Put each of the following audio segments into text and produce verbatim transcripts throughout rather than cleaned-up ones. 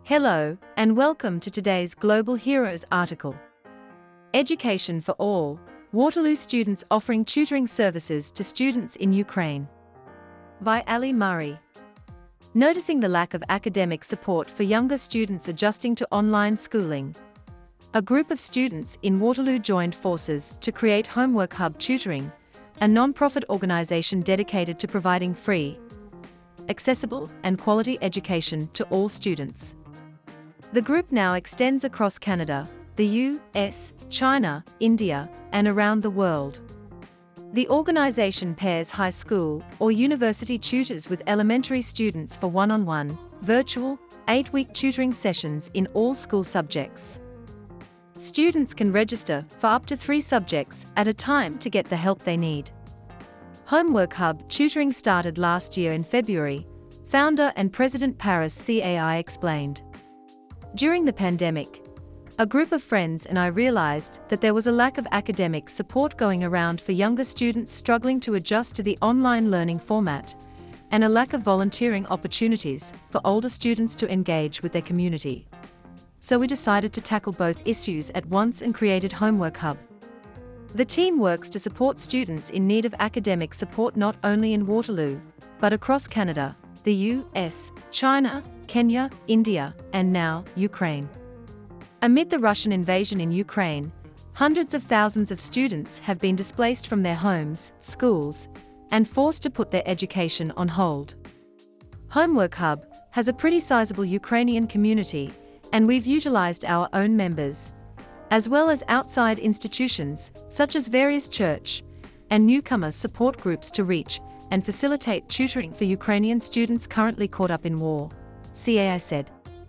Hello, and welcome to today's Global Heroes article. Education for All, Waterloo students offering tutoring services to students in Ukraine. By Ali Murray. Noticing the lack of academic support for younger students adjusting to online schooling, a group of students in Waterloo joined forces to create Homework Hub Tutoring, a non-profit organization dedicated to providing free, accessible, and quality education to all students. The group now extends across Canada, the U S, China, India, and around the world. The organization pairs high school or university tutors with elementary students for one-on-one, virtual, eight-week tutoring sessions in all school subjects. Students can register for up to three subjects at a time to get the help they need. Homework Hub Tutoring started last year in February, founder and President Paris C A I explained. During the pandemic, a group of friends and I realized that there was a lack of academic support going around for younger students struggling to adjust to the online learning format, and a lack of volunteering opportunities for older students to engage with their community. So we decided to tackle both issues at once and created Homework Hub. The team works to support students in need of academic support not only in Waterloo, but across Canada, the U S, China, Kenya, India, and now, Ukraine. Amid the Russian invasion in Ukraine, hundreds of thousands of students have been displaced from their homes, schools, and forced to put their education on hold. Homework Hub has a pretty sizable Ukrainian community, and we've utilized our own members, as well as outside institutions, such as various church and newcomer support groups to reach and facilitate tutoring for Ukrainian students currently caught up in war, C A I said.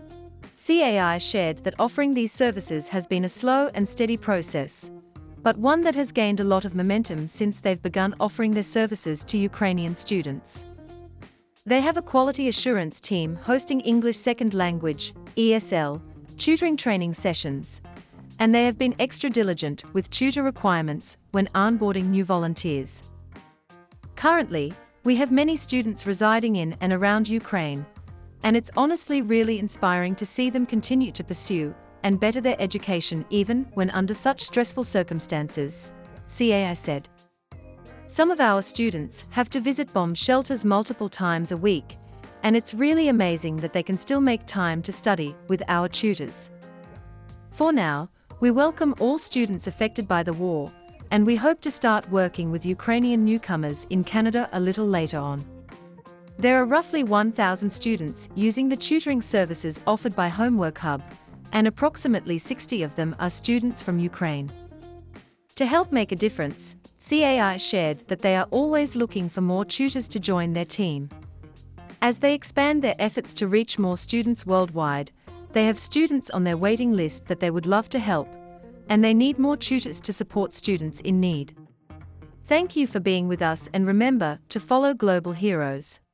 C A I shared that offering these services has been a slow and steady process, but one that has gained a lot of momentum since they've begun offering their services to Ukrainian students. They have a quality assurance team hosting English Second Language, E S L, tutoring training sessions, and they have been extra diligent with tutor requirements when onboarding new volunteers. Currently, we have many students residing in and around Ukraine, and it's honestly really inspiring to see them continue to pursue and better their education even when under such stressful circumstances, C A I said. Some of our students have to visit bomb shelters multiple times a week, and it's really amazing that they can still make time to study with our tutors. For now, we welcome all students affected by the war, and we hope to start working with Ukrainian newcomers in Canada a little later on. There are roughly one thousand students using the tutoring services offered by Homework Hub, and approximately sixty of them are students from Ukraine. To help make a difference, C A I shared that they are always looking for more tutors to join their team. As they expand their efforts to reach more students worldwide, they have students on their waiting list that they would love to help, and they need more tutors to support students in need. Thank you for being with us, and remember to follow Global Heroes.